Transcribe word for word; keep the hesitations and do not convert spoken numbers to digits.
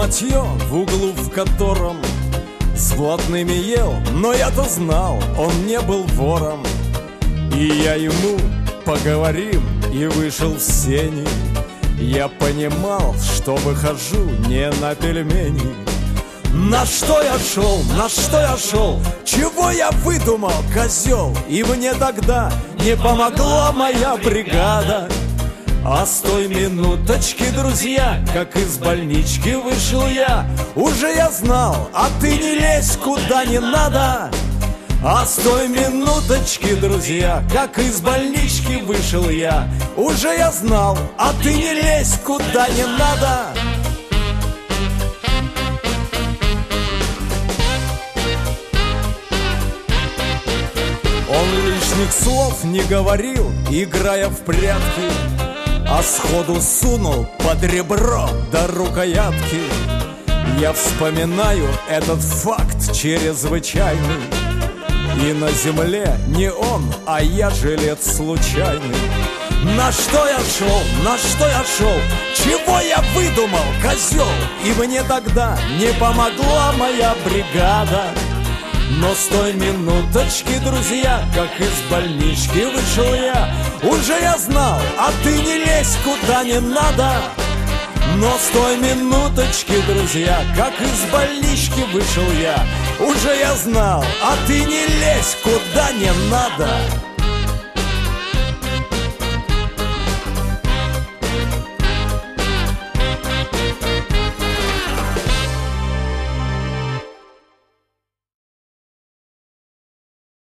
лохматье в углу, в котором с блатными ел, но я-то знал, он не был вором. И я ему поговорим и вышел в сени. Я понимал, что выхожу не на пельмени. На что я шел, на что я шел, чего я выдумал, козел? И мне тогда не помогла моя бригада. А с той минуточки, друзья, как из больнички вышел я, уже я знал, а ты не лезь куда не надо. А с той минуточки, друзья, как из больнички вышел я, уже я знал, а ты не лезь куда не надо. Он лишних слов не говорил, играя в прятки, а сходу сунул под ребро до рукоятки. Я вспоминаю этот факт чрезвычайный, и на земле не он, а я жилец случайный. На что я шел, на что я шел, чего я выдумал, козел? И мне тогда не помогла моя бригада. Но с той минуточки, друзья, как из больнички вышел я, уже я знал, а ты не лезь куда не надо. Но с той минуточки, друзья, как из больнички вышел я, уже я знал, а ты не лезь куда не надо.